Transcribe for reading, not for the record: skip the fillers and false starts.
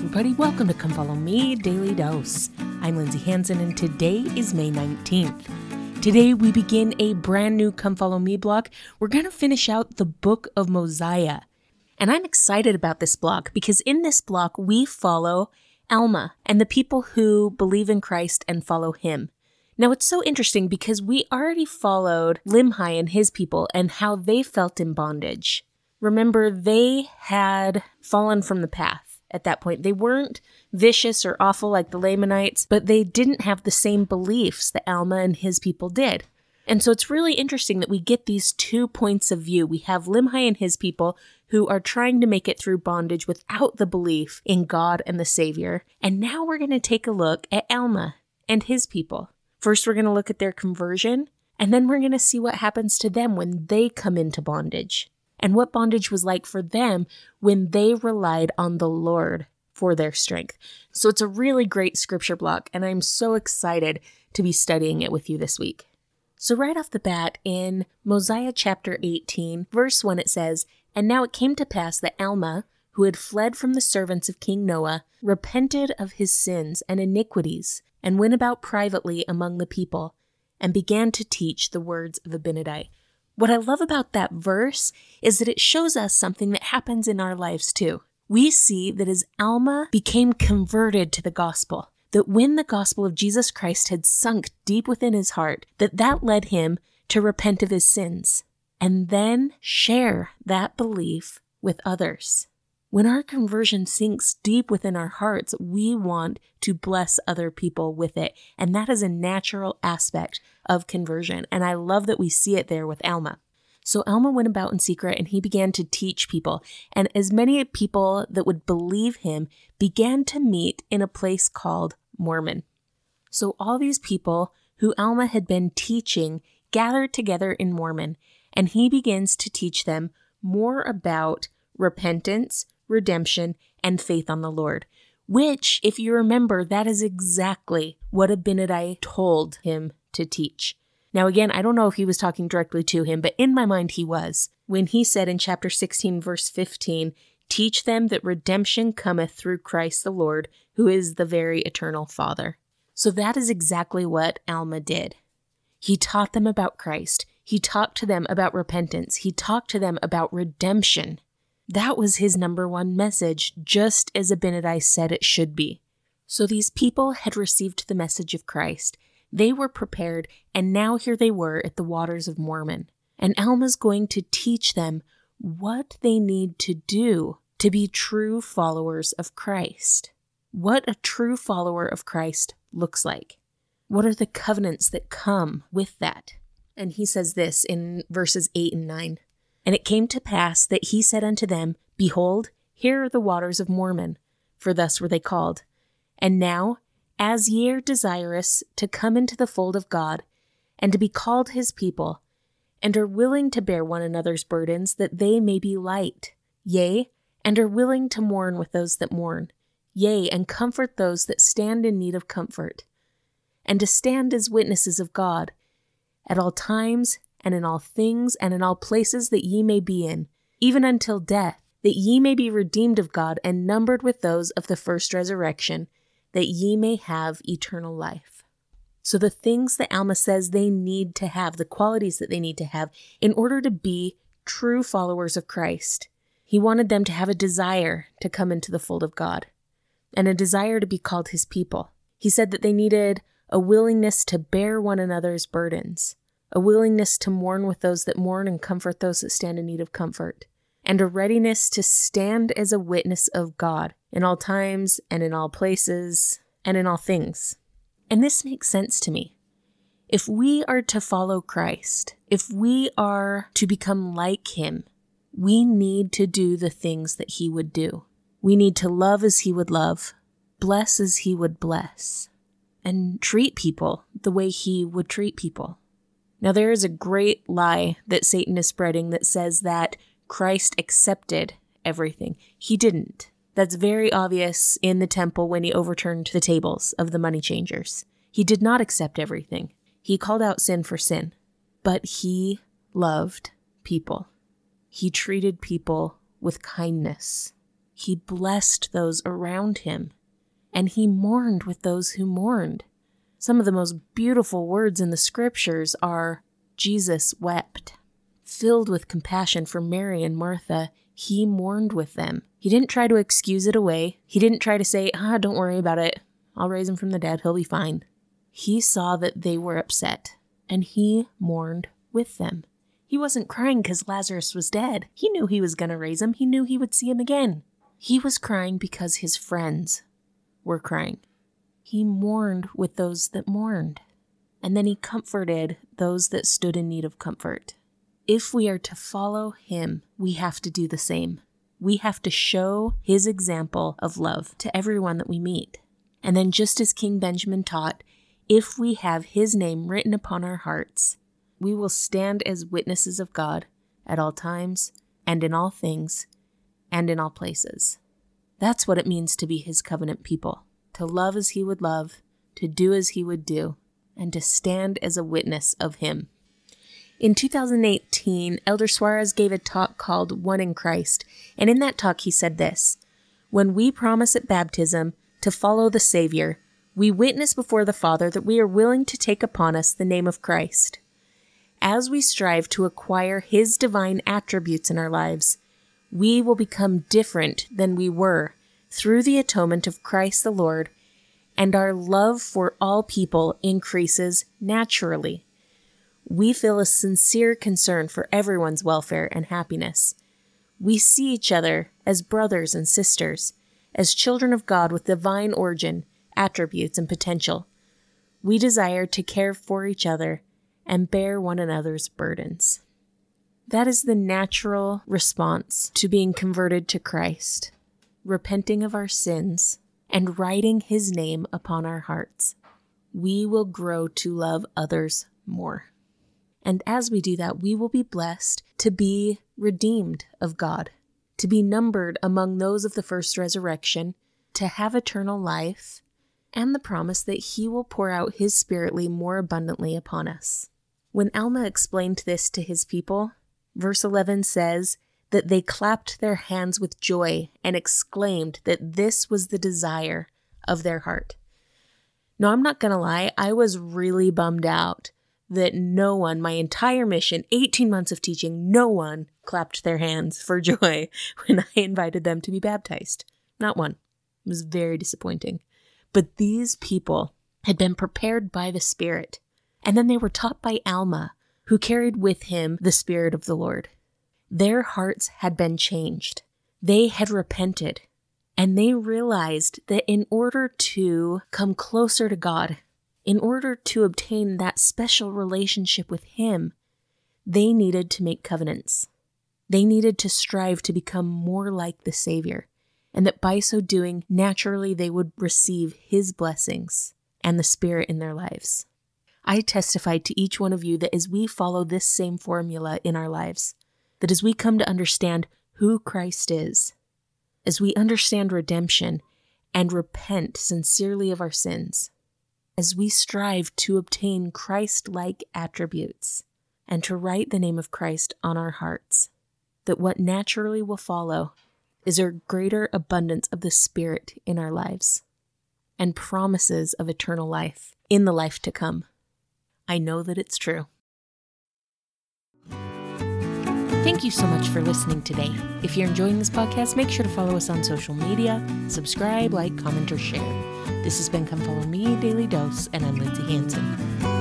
everybody. Welcome to Come Follow Me Daily Dose. I'm Lindsay Hansen, and today is May 19th. Today we begin a brand new Come Follow Me block. We're going to finish out the book of Mosiah. And I'm excited about this block because in this block we follow Alma and the people who believe in Christ and follow him. Now it's so interesting because we already followed Limhi and his people and how they felt in bondage. Remember, they had fallen from the path. At that point, they weren't vicious or awful like the Lamanites, but they didn't have the same beliefs that Alma and his people did. And so it's really interesting that we get these two points of view. We have Limhi and his people who are trying to make it through bondage without the belief in God and the Savior. And now we're going to take a look at Alma and his people. First, we're going to look at their conversion, and then we're going to see what happens to them when they come into bondage, and what bondage was like for them when they relied on the Lord for their strength. So it's a really great scripture block, and I'm so excited to be studying it with you this week. So right off the bat, in Mosiah chapter 18, verse 1, it says, "And now it came to pass that Alma, who had fled from the servants of King Noah, repented of his sins and iniquities, and went about privately among the people, and began to teach the words of Abinadi." What I love about that verse is that it shows us something that happens in our lives too. We see that as Alma became converted to the gospel, that when the gospel of Jesus Christ had sunk deep within his heart, that led him to repent of his sins and then share that belief with others. When our conversion sinks deep within our hearts, we want to bless other people with it. And that is a natural aspect of conversion. And I love that we see it there with Alma. So Alma went about in secret and he began to teach people. And as many people that would believe him began to meet in a place called Mormon. So all these people who Alma had been teaching gathered together in Mormon. And he begins to teach them more about repentance, redemption, and faith on the Lord, which, if you remember, that is exactly what Abinadi told him to teach. Now, again, I don't know if he was talking directly to him, but in my mind he was, when he said in chapter 16, verse 15, "Teach them that redemption cometh through Christ the Lord, who is the very eternal Father." So that is exactly what Alma did. He taught them about Christ. He talked to them about repentance. He talked to them about redemption. That was his number one message, just as Abinadi said it should be. So these people had received the message of Christ. They were prepared, and now here they were at the waters of Mormon. And Alma's going to teach them what they need to do to be true followers of Christ. What a true follower of Christ looks like. What are the covenants that come with that? And he says this in verses 8 and 9. "And it came to pass that he said unto them, Behold, here are the waters of Mormon, for thus were they called. And now, as ye are desirous to come into the fold of God, and to be called his people, and are willing to bear one another's burdens, that they may be light, yea, and are willing to mourn with those that mourn, yea, and comfort those that stand in need of comfort, and to stand as witnesses of God, at all times, and in all things, and in all places that ye may be in, even until death, that ye may be redeemed of God, and numbered with those of the first resurrection, that ye may have eternal life." So the things that Alma says they need to have, the qualities that they need to have in order to be true followers of Christ. He wanted them to have a desire to come into the fold of God, and a desire to be called his people. He said that they needed a willingness to bear one another's burdens, a willingness to mourn with those that mourn and comfort those that stand in need of comfort, and a readiness to stand as a witness of God in all times and in all places and in all things. And this makes sense to me. If we are to follow Christ, if we are to become like him, we need to do the things that he would do. We need to love as he would love, bless as he would bless, and treat people the way he would treat people. Now, there is a great lie that Satan is spreading that says that Christ accepted everything. He didn't. That's very obvious in the temple when he overturned the tables of the money changers. He did not accept everything. He called out sin for sin, but he loved people. He treated people with kindness. He blessed those around him, and he mourned with those who mourned. Some of the most beautiful words in the scriptures are, Jesus wept. Filled with compassion for Mary and Martha, he mourned with them. He didn't try to excuse it away. He didn't try to say, don't worry about it. I'll raise him from the dead. He'll be fine. He saw that they were upset, and he mourned with them. He wasn't crying because Lazarus was dead. He knew he was going to raise him. He knew he would see him again. He was crying because his friends were crying. He mourned with those that mourned, and then he comforted those that stood in need of comfort. If we are to follow him, we have to do the same. We have to show his example of love to everyone that we meet. And then just as King Benjamin taught, if we have his name written upon our hearts, we will stand as witnesses of God at all times and in all things and in all places. That's what it means to be his covenant people, to love as he would love, to do as he would do, and to stand as a witness of him. In 2018, Elder Suarez gave a talk called One in Christ, and in that talk he said this: when we promise at baptism to follow the Savior, we witness before the Father that we are willing to take upon us the name of Christ. As we strive to acquire his divine attributes in our lives, we will become different than we were through the atonement of Christ the Lord, and our love for all people increases naturally. We feel a sincere concern for everyone's welfare and happiness. We see each other as brothers and sisters, as children of God with divine origin, attributes, and potential. We desire to care for each other and bear one another's burdens. That is the natural response to being converted to Christ, repenting of our sins, and writing his name upon our hearts. We will grow to love others more. And as we do that, we will be blessed to be redeemed of God, to be numbered among those of the first resurrection, to have eternal life, and the promise that he will pour out his Spirit more abundantly upon us. When Alma explained this to his people, verse 11 says that they clapped their hands with joy and exclaimed that this was the desire of their heart. Now, I'm not going to lie, I was really bummed out that no one, my entire mission, 18 months of teaching, no one clapped their hands for joy when I invited them to be baptized. Not one. It was very disappointing. But these people had been prepared by the Spirit, and then they were taught by Alma, who carried with him the Spirit of the Lord. Their hearts had been changed. They had repented, and they realized that in order to come closer to God, in order to obtain that special relationship with him, they needed to make covenants. They needed to strive to become more like the Savior, and that by so doing, naturally they would receive his blessings and the Spirit in their lives. I testify to each one of you that as we follow this same formula in our lives, that as we come to understand who Christ is, as we understand redemption and repent sincerely of our sins, as we strive to obtain Christ-like attributes and to write the name of Christ on our hearts, that what naturally will follow is a greater abundance of the Spirit in our lives and promises of eternal life in the life to come. I know that it's true. Thank you so much for listening today. If you're enjoying this podcast, make sure to follow us on social media, subscribe, like, comment, or share. This has been Come Follow Me, Daily Dose, and I'm Lindsay Hansen.